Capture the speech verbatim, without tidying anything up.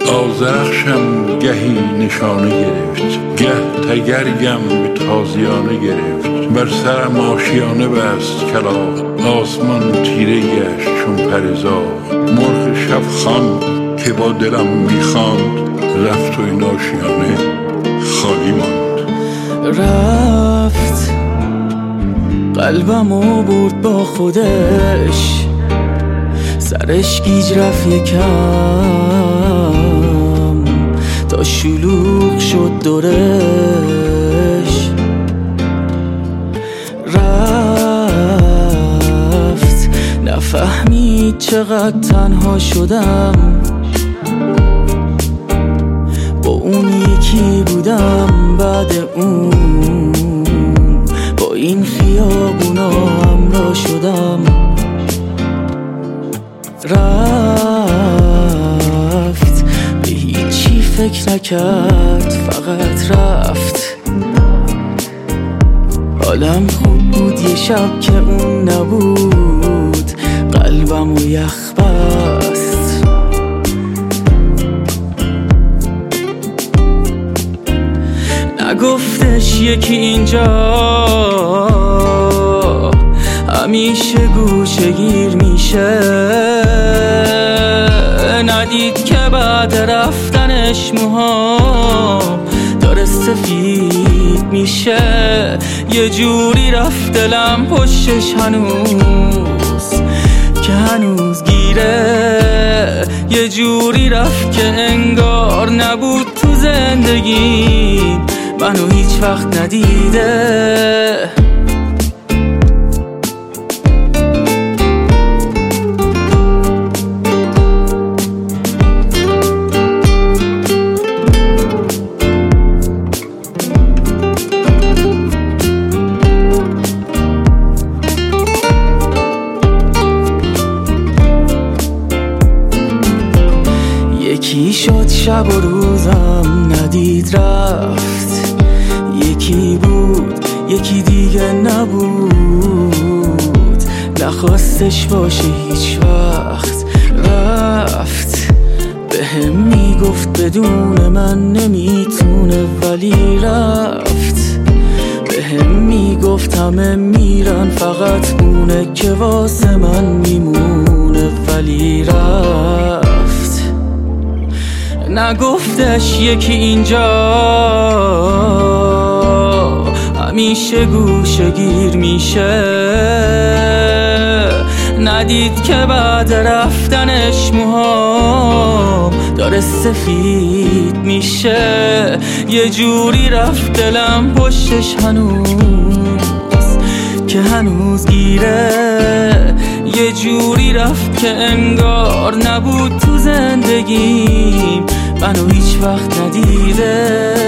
آذرخشم گهی نشانه گرفت، گه تگرگم به تازیانه گرفت. بر سرم آشیانه بست کلاغ، آسمان تیره گشت چون پرزاغ. مرغ شبخوان که با دلم میخواند، رفت و این آشیانه خالی ماند. رفت قلبمو برد با خودش، سرش گیج رفت یکم تا شلوغ شد دورش. رفت نفهمید چقدر تنها شدم، با اون یکی بودم بعد اون، با این خیابونا همراه شدم. رفت به هیچی فکر نکرد، فقط رفت. حالم خوب بود یه شب که اون نبود، قلبم و یخ بست. نگفتش یکی اینجا همیشه گوشه گیر میشه، ندید که بعد رفتنش موهام داره سفید میشه. یه جوری رفت دلم پشتش هنوز که هنوز گیره، یه جوری رفت که انگار نبود تو زندگی، منو هیچ وقت ندیده. یکی شد شب و روزم ندید رفت، یکی بود یکی دیگه نبود، نخواستش باشه هیچ وقت. رفت به هم میگفت بدون من نمیتونه، ولی رفت به هم میگفت همه میرن فقط اونه که واسه من میمونه، ولی رفت. نگفتش یکی اینجا همیشه گوشه گیر میشه، ندید که بعد رفتنش موهام داره سفید میشه. یه جوری رفت دلم پشتش هنوز که هنوز گیره، یه جوری رفت که انگار نبود تو زندگیم، منو هیچ وقت ندیده.